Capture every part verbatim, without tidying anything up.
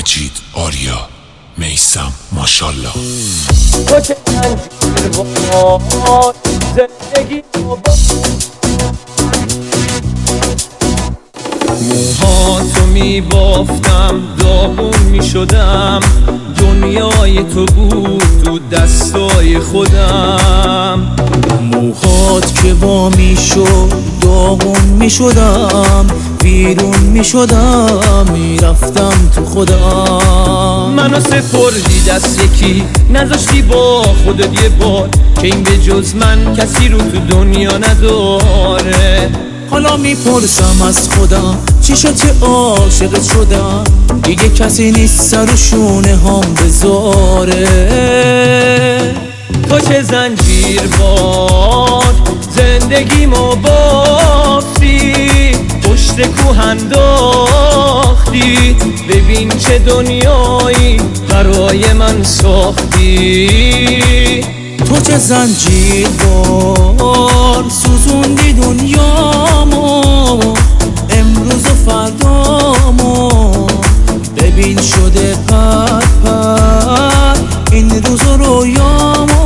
مجید، آریا، میثم، ماشالله. تو چه انجیر با زندگی موهاتو میبافتم، داغون میشدم، دنیای تو بود تو دستای خودم. موهات که با میشد داغون میشدم، بیرون میشدم، میرفتم تو خودم. منو سپردی دست یکی، نذاشتی با خودت یه بار که این به جز من کسی رو تو دنیا نداره. حالا میپرسم از خودم چی شد که عاشقت شدم، دیگه کسی نیست سر و شونه هم بذاره. تو چه زنجیر باد زندگیمو بافتی، پشت کوه انداختی، ببین چه دنیایی برای من ساختی. تو چه زنجیر بار سوزوندی دنیامو، امروز و فردامو، ببین شده پر پر این روز و رویامو.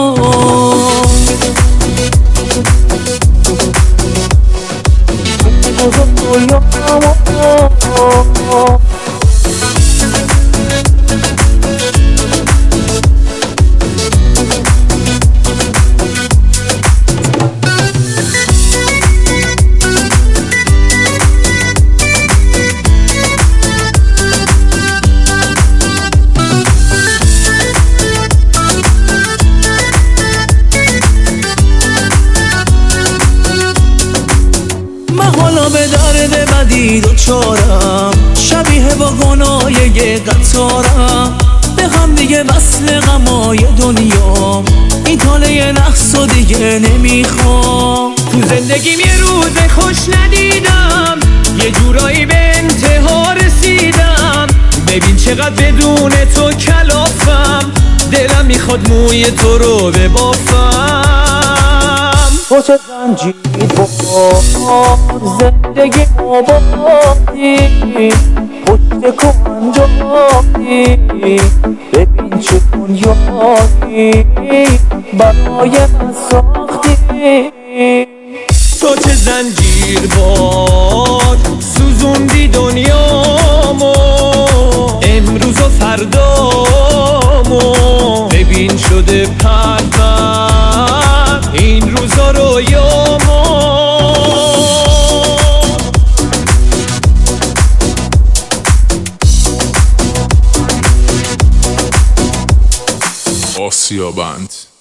حالا به درد بدی دوچارم، شبیه واگنای یه قطارم، به هم دیگه وصل غمای دنیا، این تاله نحس و دیگه نمیخوام. تو زندگیم یه روز خوش ندیدم، یه جورایی به انتها رسیدم، ببین چقدر بدون تو کلافم، دلم میخواد موی تو رو ببافم. تو چه زنجیر با زندگی آبادی، پشت کوه انداختی، ببین چه دنیایی برای من ساختی. تو چه زنجیر باد سوزوندی دنیامو، امروز و فردامو، ببین شده پر پر این روزا رویامو. آسیا بند.